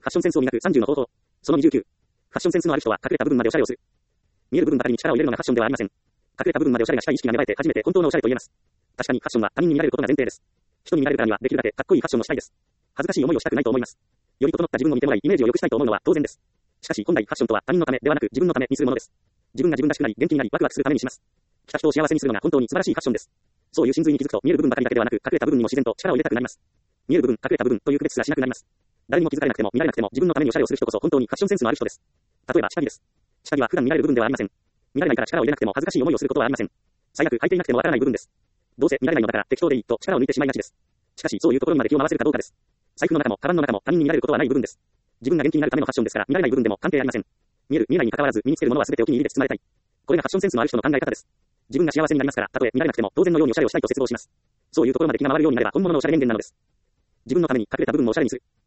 ファッションセンスを磨く30の方法。その29。ファッションセンスのある人は隠れた部分までおしゃれをする。見える部分ばかりに力を入れるのがファッションではありません。隠れた部分までおしゃれがしたい意識が芽生えて初めて本当のおしゃれと言えます。確かにファッションは他人に見られることが前提です。人に見られるからにはできるだけかっこいいファッションをしたいです。恥ずかしい思いをしたくないと思います。より整った自分を見てもらい、イメージを良くしたいと思うのは当然です。しかし本来ファッションとは他人のためではなく自分のためにするものです。自分が自分らしくなり、元気になり、ワクワクするためにします。来た人を幸せにするのが本当に素晴らしいファッションです。そういう真髄に気づくと、見える部分ばかりだけではなく、隠れた部分にも自然と力を入れたくなります。見える部分、隠れた部分という区別すらしなくなります。誰にも気づかれなくても見られなくても自分のためにおしゃれをする人こそ本当にファッションセンスのある人です。例えば下着です。下着は普段見られる部分ではありません。見られないから力を入れなくても恥ずかしい思いをすることはありません。最悪履いていなくてもわからない部分です。どうせ見られないのだから適当でいいと力を抜いてしまいがちです。しかしそういうところにまで気を回せるかどうかです。財布の中もカバンの中も他人に見られることはない部分です。自分が元気になるためのファッションですから見られない部分でも関係ありません。見える見えないに関わらず身につけるものは全てお気に入りで包まれたい。これがファッションセンスのある人の考え方です。自分が幸せになりますから、たとえ見られなくても当然のようにおしゃれをしたいと切望します。そういうところまで気が回るようになれば本物のおしゃれ人間なのです。自分のために隠れた部分もおしゃれにする。